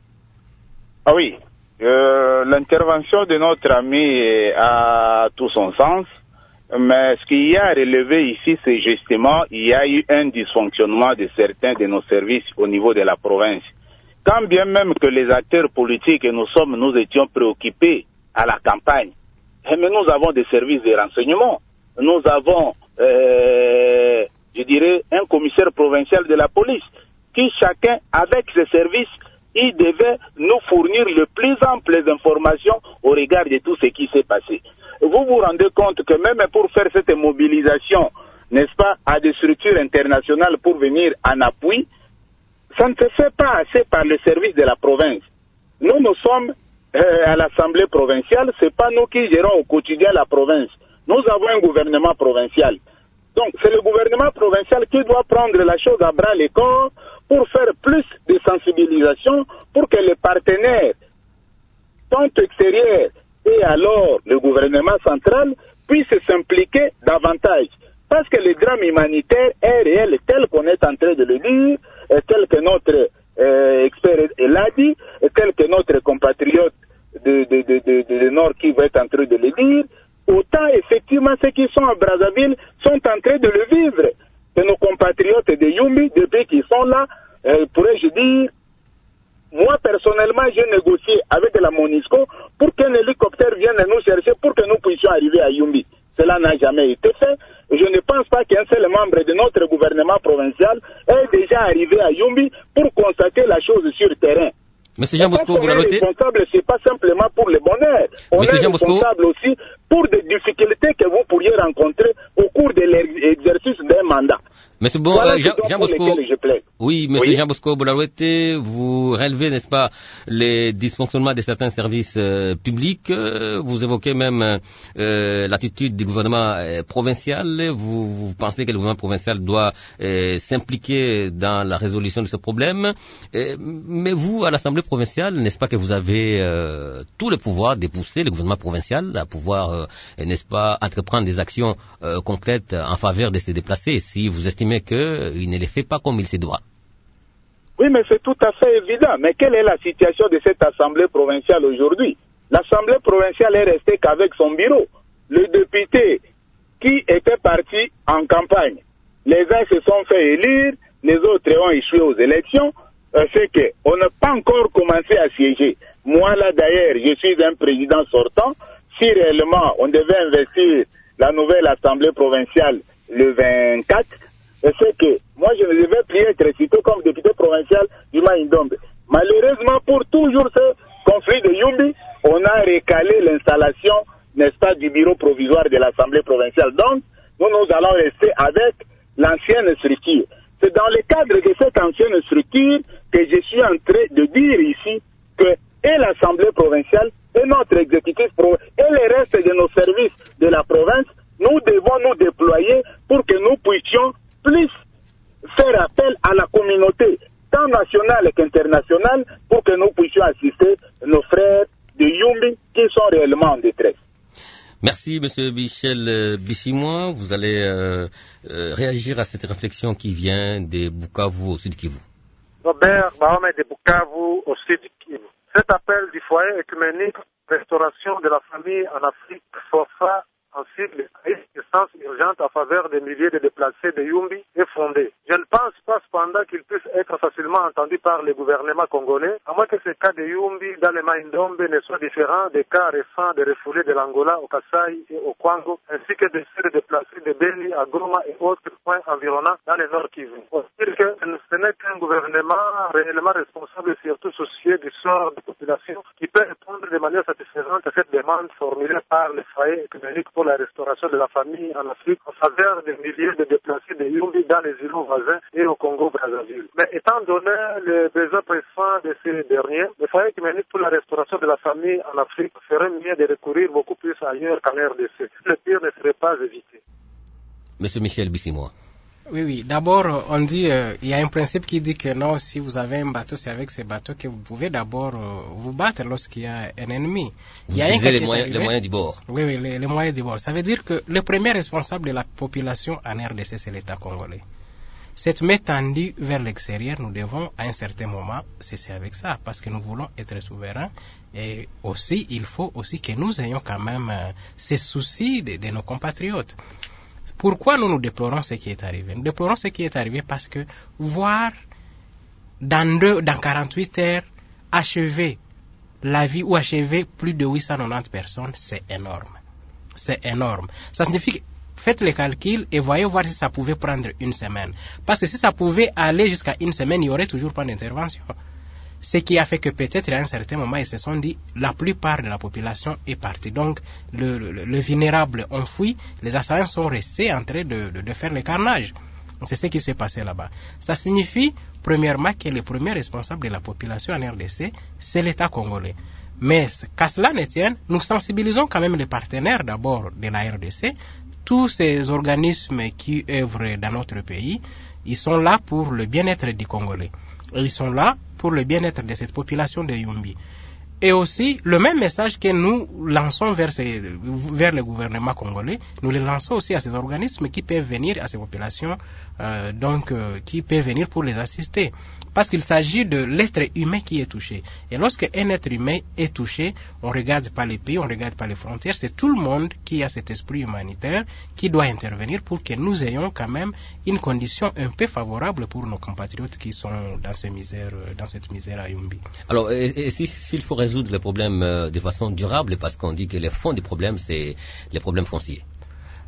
Ah oui. Euh, l'intervention de notre ami a tout son sens, mais ce qu'il y a à relever ici, c'est justement il y a eu un dysfonctionnement de certains de nos services au niveau de la province. Quand bien même que les acteurs politiques et nous sommes, nous étions préoccupés à la campagne, mais nous avons des services de renseignement, nous avons, euh, je dirais, un commissaire provincial de la police qui chacun, avec ses services, il devait nous fournir le plus amples informations au regard de tout ce qui s'est passé. Vous vous rendez compte que même pour faire cette mobilisation, n'est-ce pas, à des structures internationales pour venir en appui, ça ne se fait pas assez par les services de la province. Nous, nous sommes euh, à l'Assemblée provinciale, c'est pas nous qui gérons au quotidien la province. Nous avons un gouvernement provincial. Donc, c'est le gouvernement provincial qui doit prendre la chose à bras le corps pour faire plus de sensibilisation, pour que les partenaires, tant extérieurs et alors le gouvernement central, puissent s'impliquer davantage. Parce que le drame humanitaire est réel, tel qu'on est en train de le dire, et tel que notre euh, expert l'a dit, et tel que notre compatriote de, de, de, de, de, de Nord qui va être en train de le dire. Autant effectivement ceux qui sont à Brazzaville sont en train de le vivre. Et nos compatriotes de Yumbi, depuis qu'ils sont là, euh, pourrais-je dire, moi personnellement j'ai négocié avec la MONUSCO pour qu'un hélicoptère vienne nous chercher pour que nous puissions arriver à Yumbi. Cela n'a jamais été fait. je ne pense pas qu'un seul membre de notre gouvernement provincial est déjà arrivé à Yumbi pour constater la chose sur le terrain. Monsieur Jean Bosco, vous l'avez dit. On est responsable, c'est pas simplement pour le bonheur. On Monsieur est Jean Bosco. responsable aussi pour des difficultés que vous pourriez rencontrer au cours de l'exercice d'un mandat. Monsieur bon, voilà euh, Jean, Jean Bosco, oui, Monsieur oui. Jean Bosco Bolarouette, vous relevez, n'est-ce pas, les dysfonctionnements de certains services euh, publics. Euh, vous évoquez même euh, l'attitude du gouvernement euh, provincial. Vous, vous pensez que le gouvernement provincial doit euh, s'impliquer dans la résolution de ce problème. Euh, mais vous, à l'Assemblée provinciale, n'est-ce pas que vous avez euh, tout le pouvoir de pousser le gouvernement provincial à pouvoir, euh, n'est-ce pas, entreprendre des actions euh, concrètes en faveur de ces déplacés si vous estimez qu'il ne les fait pas comme il se doit. Oui, mais c'est tout à fait évident. Mais quelle est la situation de cette Assemblée provinciale aujourd'hui? L'Assemblée provinciale est restée qu'avec son bureau. Le député qui était parti en campagne, les uns se sont fait élire, les autres ont échoué aux élections, euh, c'est qu'on n'a pas encore commencé à siéger. Moi, là, d'ailleurs, je suis un président sortant. Si réellement on devait investir la nouvelle Assemblée provinciale le vingt-quatre, c'est que moi je ne devais plus être cité comme député provincial du Maïndombe. Malheureusement, pour toujours ce conflit de Yumbi, on a recalé l'installation, n'est-ce pas, du bureau provisoire de l'Assemblée provinciale. Donc, nous, nous allons rester avec l'ancienne structure. C'est dans le cadre de cette ancienne structure que je suis en train de dire ici que et l'Assemblée provinciale et notre exécutif pro et le reste de nos services de la province, nous devons nous déployer pour que nous puissions plus faire appel à la communauté, tant nationale qu'internationale, pour que nous puissions assister nos frères de Yumbi qui sont réellement en détresse. Merci, Monsieur Michel Bissimois. Vous allez euh, euh, réagir à cette réflexion qui vient de Bukavu au Sud Kivu. Robert Bahome de Bukavu au Sud Kivu. Cet appel du foyer écuménique restauration de la famille en Afrique, FOFA, ainsi que l'assistance urgente en faveur des milliers de déplacés de Yumbi est fondée. Je ne pense pas cependant qu'il puisse être facilement entendu par le gouvernement congolais, à moins que ce cas de Yumbi dans le Maïndombe ne soit différent des cas récents de refoulés de l'Angola au Kasaï et au Kwango, ainsi que de ceux de déplacés de Beni à Goma et autres points environnants dans le Nord Kivu. Pour dire que ce n'est qu'un gouvernement réellement responsable et surtout soucieux du sort de la population qui peut répondre de manière satisfaisante à cette demande formulée par le foyer écuménique pour la restauration de la famille en Afrique en faveur des milliers de déplacés de Yumbi dans les îlots voisins et au Congo-Brazzaville. Mais étant donné les besoins pressants de ces derniers, le foyer écuménique pour la restauration de la famille en Afrique ferait mieux de recourir beaucoup plus ailleurs qu'en R D C. Le pire ne serait pas évité. Monsieur Michel Bissimois. Oui, oui. D'abord, on dit, euh, il y a un principe qui dit que non, si vous avez un bateau, c'est avec ce bateau que vous pouvez d'abord euh, vous battre lorsqu'il y a un ennemi. Vous il y a utilisez un les moyens, les moyens du bord. Oui, oui, les, les moyens du bord. Ça veut dire que le premier responsable de la population en R D C, c'est l'État congolais. Cette main tendue vers l'extérieur, nous devons à un certain moment cesser avec ça, parce que nous voulons être souverains. Et aussi, il faut aussi que nous ayons quand même euh, ces soucis de, de nos compatriotes. Pourquoi nous nous déplorons ce qui est arrivé? Nous déplorons ce qui est arrivé parce que voir dans, deux, dans quarante-huit heures achever la vie ou achever plus de huit cent quatre-vingt-dix personnes, c'est énorme. C'est énorme. Ça signifie que faites les calculs et voyez voir si ça pouvait prendre une semaine. Parce que si ça pouvait aller jusqu'à une semaine, il n'y aurait toujours pas d'intervention. Ce qui a fait que peut-être à un certain moment, ils se sont dit, la plupart de la population est partie. Donc, le, le, le vulnérable ont fui, les assaillants sont restés en train de, de, de faire le carnage. C'est ce qui s'est passé là-bas. Ça signifie, premièrement, que le premier responsable de la population en R D C, c'est l'État congolais. Mais qu'à cela ne tienne, nous sensibilisons quand même les partenaires d'abord de la R D C. Tous ces organismes qui œuvrent dans notre pays, ils sont là pour le bien-être des Congolais. Et ils sont là pour le bien-être de cette population de Yumbi. Et aussi, le même message que nous lançons vers, ces, vers le gouvernement congolais, nous le lançons aussi à ces organismes qui peuvent venir, à ces populations, euh, donc, euh, qui peuvent venir pour les assister. Parce qu'il s'agit de l'être humain qui est touché. Et lorsque un être humain est touché, on ne regarde pas les pays, on ne regarde pas les frontières, c'est tout le monde qui a cet esprit humanitaire qui doit intervenir pour que nous ayons quand même une condition un peu favorable pour nos compatriotes qui sont dans, ces misères, dans cette misère à Yumbi. Alors, et, et si, s'il faut résoudre les problèmes euh, de façon durable, parce qu'on dit que le fond du problème, c'est les problèmes fonciers.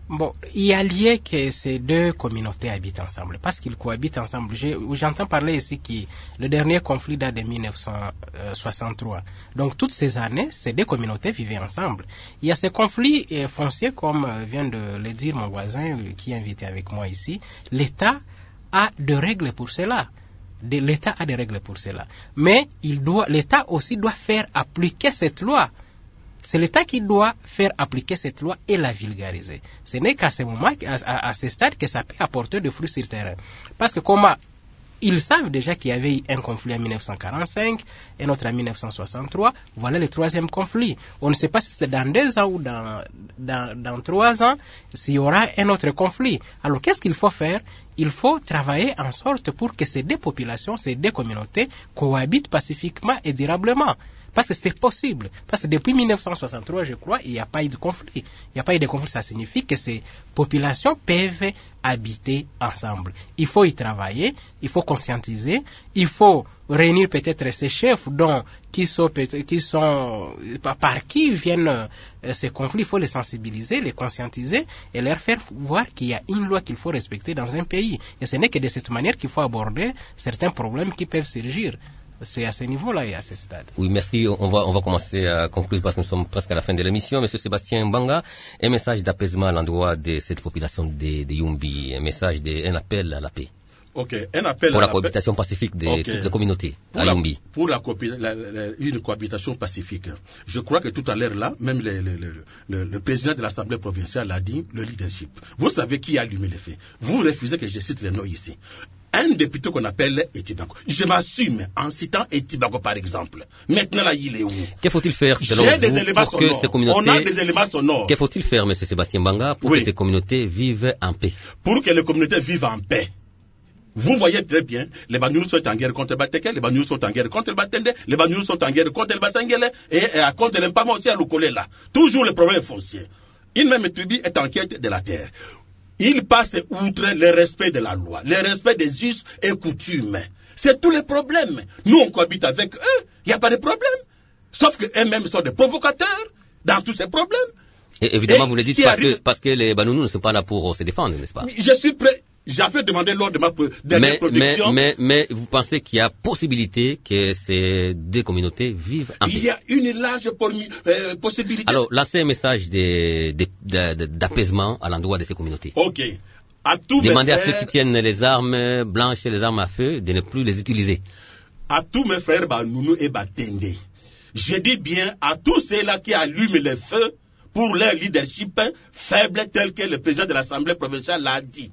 Bon, il y a lieu que ces deux communautés habitent ensemble, parce qu'ils cohabitent ensemble. J'entends parler ici que le dernier conflit date de mille neuf cent soixante-trois. Donc, toutes ces années, ces deux communautés vivaient ensemble. Il y a ces conflits fonciers, comme vient de le dire mon voisin qui est invité avec moi ici. L'État a de règles pour cela. L'État a des règles pour cela. Mais il doit, l'État aussi doit faire appliquer cette loi. C'est l'État qui doit faire appliquer cette loi et la vulgariser. Ce n'est qu'à ce moment, à, à, à ce stade, que ça peut apporter des fruits sur le terrain. Parce que comment ils savent déjà qu'il y avait eu un conflit en mille neuf cent quarante-cinq, un autre en mille neuf cent soixante-trois. Voilà le troisième conflit. On ne sait pas si c'est dans deux ans ou dans, dans, dans trois ans, s'il y aura un autre conflit. Alors, qu'est-ce qu'il faut faire? Il faut travailler en sorte pour que ces deux populations, ces deux communautés cohabitent pacifiquement et durablement. Parce que c'est possible. Parce que depuis mille neuf cent soixante-trois, je crois, il n'y a pas eu de conflit. Il n'y a pas eu de conflit. Ça signifie que ces populations peuvent habiter ensemble. Il faut y travailler, il faut conscientiser, il faut réunir peut-être ces chefs dont, qui sont, qui sont, par qui viennent euh, ces conflits. Il faut les sensibiliser, les conscientiser et leur faire voir qu'il y a une loi qu'il faut respecter dans un pays. Et ce n'est que de cette manière qu'il faut aborder certains problèmes qui peuvent surgir. C'est à ce niveau-là et à ce stade. Oui, merci. On va, on va commencer à conclure parce que nous sommes presque à la fin de l'émission. Monsieur Sébastien Mbanga, un message d'apaisement à l'endroit de cette population de, de Yumbi, un message, de, un appel à la paix. Ok, un appel pour à la, la cohabitation paix. pacifique de okay. toutes les communautés pour à la, Yumbi. Pour la, la, la, une cohabitation pacifique. Je crois que tout à l'heure là, même le, le, le, le, le président de l'Assemblée provinciale a dit le leadership. Vous savez qui a allumé les faits. Vous refusez que je cite les noms ici. Un député qu'on appelle Etibako. Je m'assume en citant Etibako par exemple. Maintenant là, il est où? Que faut-il faire selon J'ai vous des éléments pour que sonores. ces communautés... On a des éléments sonores. Que faut-il faire, M. Sébastien Mbanga, pour oui. que ces communautés vivent en paix? Pour que les communautés vivent en paix. Vous voyez très bien, les Banounous sont en guerre contre le Bateke, les Banounous sont en guerre contre le Batende, les Banounous sont en guerre contre le Bassangele et, et à cause de l'impama aussi à Lukole là. Toujours le problème foncier. Une même tribu est en quête de la terre. Il passe outre le respect de la loi, le respect des us et coutumes. C'est tout le problème. Nous, on cohabite avec eux, il n'y a pas de problème. Sauf qu'eux-mêmes sont des provocateurs dans tous ces problèmes. Et évidemment, et vous le dites parce que, parce que les Banounous ne sont pas là pour se défendre, n'est-ce pas? Je suis prêt. J'avais demandé lors de ma dernière mais, production. Mais, mais, mais vous pensez qu'il y a possibilité que ces deux communautés vivent en paix? Il y a une large euh, possibilité. Alors, lancez un message de, de, de, de, d'apaisement à l'endroit de ces communautés. Ok. À tous Demandez mes à ceux qui tiennent les armes blanches et les armes à feu de ne plus les utiliser. À tous mes frères Banounou et Batende, je dis bien à tous ceux-là qui allument les feux pour leur leadership faible tel que le président de l'Assemblée provinciale l'a dit.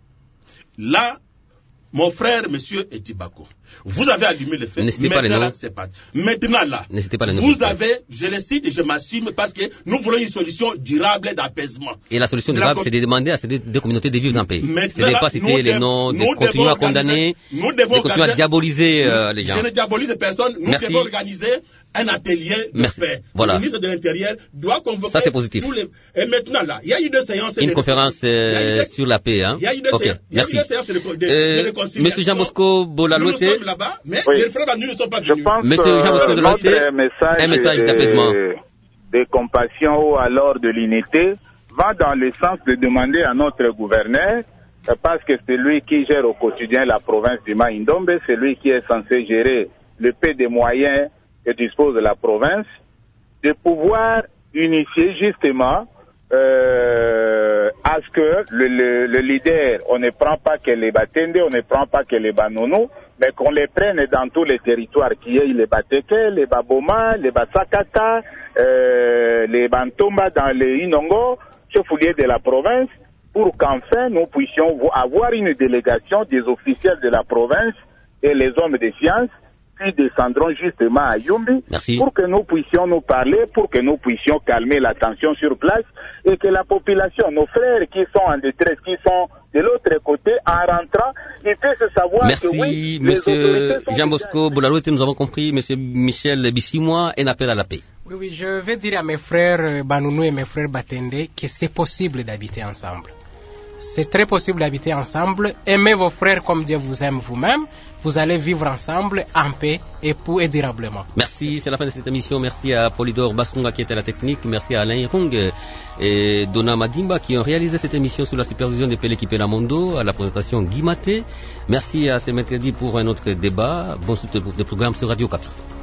Là, mon frère, monsieur Etibako, vous avez allumé le feu. N'hésitez pas les noms. C'est pas. Maintenant là, N'hésitez pas les noms. Vous avez, je le cite et je m'assume parce que nous voulons une solution durable d'apaisement. Et la solution durable, c'est de demander à ces deux, deux communautés de vivre en paix. C'est de ne pas citer les noms, de continuer à condamner, de continuer à diaboliser euh, les gens. Je ne diabolise personne. Nous Merci. devons organiser un atelier de Merci. paix. Voilà. Le ministre de l'Intérieur doit convoquer. Ça, c'est positif. Tous les... Et maintenant, là, il y a eu deux séances. Une conférence euh, deux... sur la paix, hein. Il y a eu deux, okay. séances. Il y a eu deux séances de, de, euh, de réconciliation. Monsieur Jean-Bosco Bolalouete. Nous sommes là-bas, mais oui. les frères nous ne sont pas venus. Je pense Monsieur Jean-Bosco Bolalouete, un message d'apaisement. De compassion ou alors de l'unité va dans le sens de demander à notre gouverneur, parce que c'est lui qui gère au quotidien la province du Maïndombe, c'est lui qui est censé gérer le peu de moyens que dispose de la province, de pouvoir unifier justement euh, à ce que le, le, le leader, on ne prend pas que les Batende, on ne prend pas que les Banono, mais qu'on les prenne dans tous les territoires, qui est les Bateke, les Baboma, les Basakata, euh, les Bantomba dans les Inongo, chef-lieu de la province, pour qu'enfin nous puissions avoir une délégation des officiels de la province et les hommes de science qui descendront justement à Yumbi. Merci. Pour que nous puissions nous parler, pour que nous puissions calmer la tension sur place et que la population, nos frères qui sont en détresse, qui sont de l'autre côté, en rentrant, ils puissent savoir Merci, que oui, monsieur Jean-Bosco Bolalouete, nous avons compris, monsieur Michel Bissimois, un appel à la paix. Oui, oui, je vais dire à mes frères Banounou et mes frères Batende que c'est possible d'habiter ensemble. c'est très possible d'habiter ensemble. Aimez vos frères comme Dieu vous aime vous-même. Vous allez vivre ensemble en paix, époux et durablement. Merci, c'est la fin de cette émission. Merci à Polydore Basunga qui était à la technique. Merci à Alain Irung et Donna Madimba qui ont réalisé cette émission sous la supervision de Pelé Kipelamondo, à la présentation Guy Maté. Merci à ce mercredi pour un autre débat. Bon soutien pour le programme sur Radio Capi.